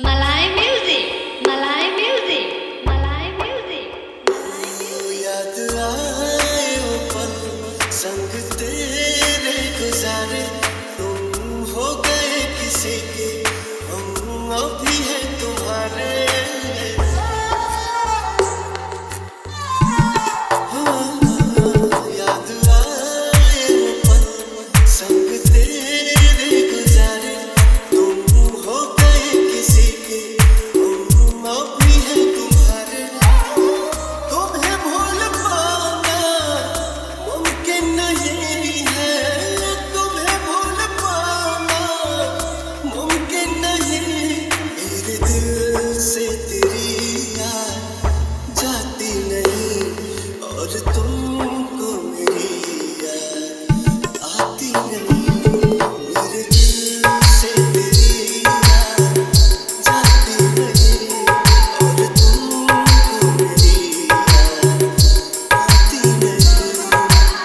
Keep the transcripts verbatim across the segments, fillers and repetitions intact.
Malay music, Malay music, Malay music, याद आए वो पल संग तेरे गुजारे तुम हो गए किसी के हम अभी हैं तुम्हारे याद आए वो पल संग तेरे गुजारे तुम हो गए किसी के हम अभी हैं तुम्हारे तुम्हें भूल पाना मुमकिन नहीं है तुम्हें भूल पाना मुमकिन नहीं मेरे दिल से तेरी याद जाती नहीं और तुमको मेरी याद आती नहीं मेरे दिल से तेरी याद जाती नहीं और तुमको मेरी याद आती नहीं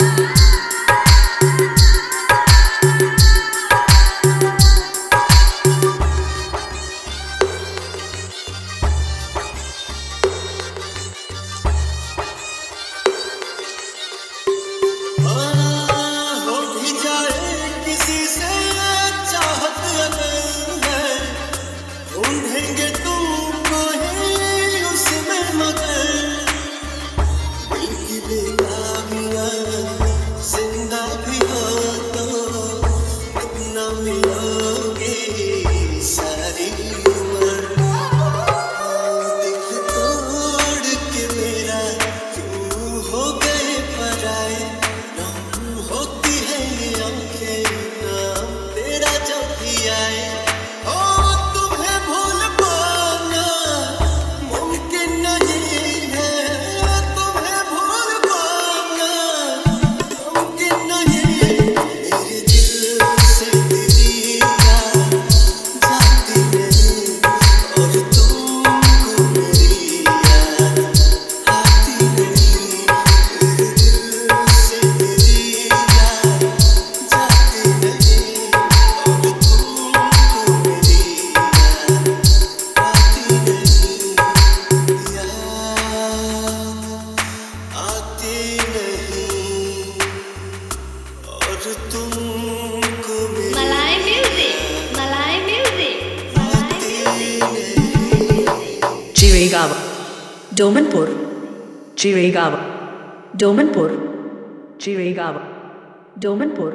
हो भी जाए किसी से चाहत अगर है ढूंढेंगे तुमको ही उसमें मगर दिल की बेताबियां जिंदा भी हो तो अपना मिलोगे सारी उम्र दिल तोड़ के मेरा क्यों हो गए पराए नाम होती है ये आंखें नाम तेरा जब भी आए ओ तुम्हें भूल पाना मुमकिन नहीं है तुम्हें भूल पाना मुमकिन नहीं मेरे दिल से तेरी याद जाती नहीं और तुमको मेरी याद आती नहीं मेरे दिल से तेरी याद जाती नहीं और तुमको मेरी याद आती नहीं याद आती नहीं और तुमको मेरी Malay music, Malay music, Malay music. Jiregawa, Domanpur, Jiregawa, Domanpur, Jiregawa, Domanpur.